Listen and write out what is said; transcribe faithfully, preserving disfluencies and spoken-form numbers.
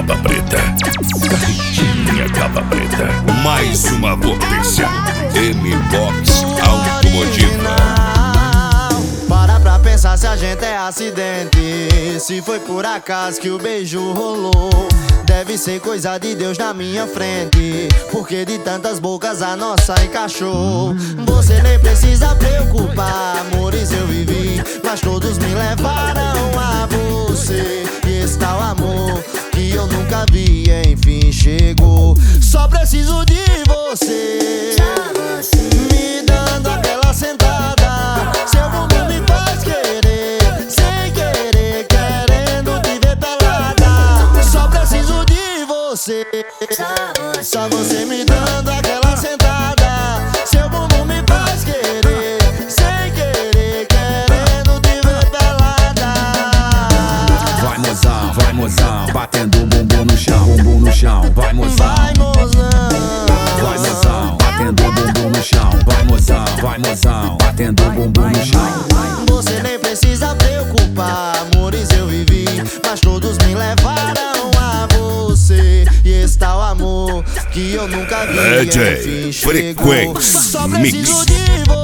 capa preta. Carretinha capa preta. Mais uma potência. M-Box Automotiva. Para pra pensar se a gente é acidente. Se foi por acaso que o beijo rolou, deve ser coisa de Deus na minha frente, porque de tantas bocas a nossa encaixou. Você nem precisa preocupar, amores eu vivi, mas todos me levaram a você. E esse tal amor que eu nunca vi, enfim chegou. Só preciso de você, me dando aquela sentada. Seu bumbum me faz querer, sem querer, querendo te ver pelada. Só preciso de você, só você me dando aquela sentada. Seu bumbum me faz querer, sem querer, querendo te ver pelada. Vai mozão, vai mozão, batendo o bumbum no chão, bumbum no chão. Vai mozão, Vai mozão, vai mozão, batendo o bumbum no chão. Vai mozão, vai mozão, batendo o bumbum no chão. você nem precisa preocupar, amores eu vivi, mas todos me levaram a você. E esse tal amor que eu nunca vi, D J enfim chegou. Frequenz Só Mix. preciso de você.